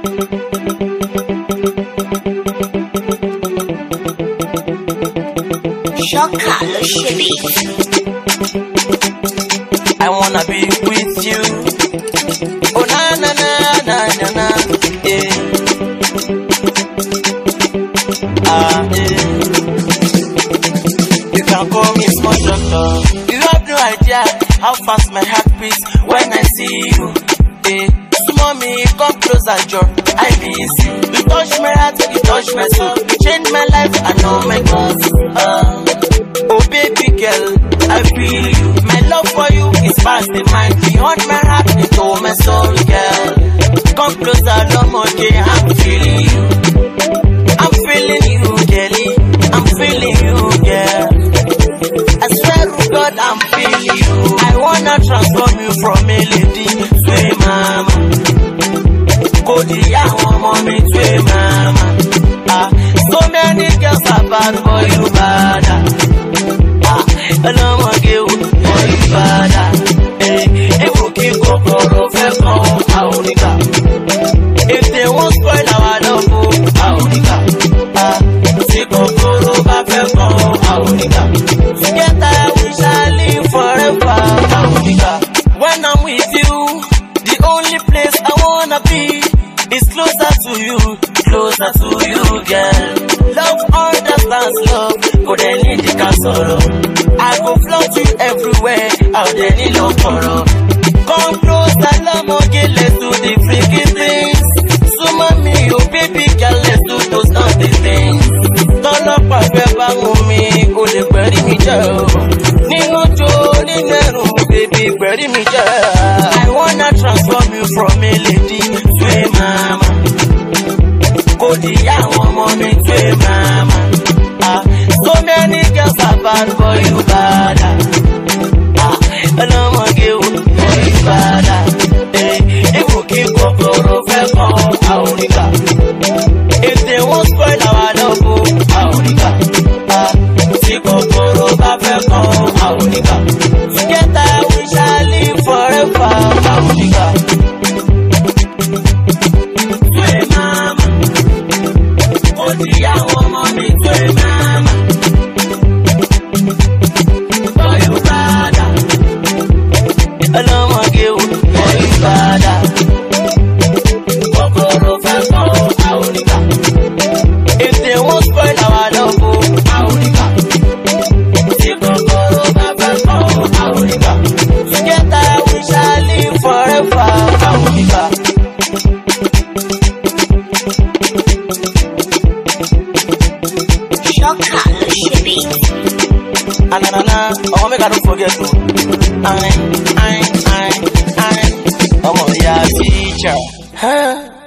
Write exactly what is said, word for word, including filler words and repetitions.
Shocker, le chéri. I wanna be with you. Oh na na na na na na, yeah. Ah yeah. You can call me small doctor. You have no idea how fast my heart beats when I see you. Yeah. So mommy, come closer, Joe. I miss you. You touch my heart, you touch my soul. You change my life, I know my cause. Uh, oh baby girl, I feel you. My love for you is past the mind. Beyond my heart, into my soul, girl. Come closer, no more day. I'm feeling you. I'm feeling you, girlie. I'm feeling you, girl. I swear to God, I'm feeling you. I wanna transform you from a lady to a mama. Kodi ya mommy to a mama. Ah, so many girls are bad, boy you bad. Ah, no more girl, boy you bad. Eh, if you keep go go for Aurika. If they won't spoil our love, Aurika. Ah, see go go back for Aurika. Together we shall live forever, Aurika. When I'm with you, the only place I wanna be is closer to you, closer to you, girl. Love understands love, but then in the castle. I go float you everywhere, out there in love for us. Come closer, love more, let's do the freaky things. So mommy, oh baby girl, let's do those naughty things. Turn up a paper with me, go to bury me, girl. Nino Joe, Nino, baby, bury me, girl. I wanna transform you from a lady to a mama. Kodi ya mommy to a mama. Ah, so many girls are bad, boy you bad. Ah, no more girl, boy you bad. Eh, if you keep go go for Aurika. If they won't spoil our love, Aurika. Ah, see go go back for Aurika. Together we shall live forever, Aurika. To a mama. Kodi ya mommy to a mama. Boy you bad. No more girl, boy you bad. Go go for Aurika. If they won't spoil our love, Aurika. See go go back for Aurika. Together we shall live forever, Aurika. Shocker, le chéri. Ah na na na, oh make I don't forget to. I, I, I, I, I'm a teacher. Huh?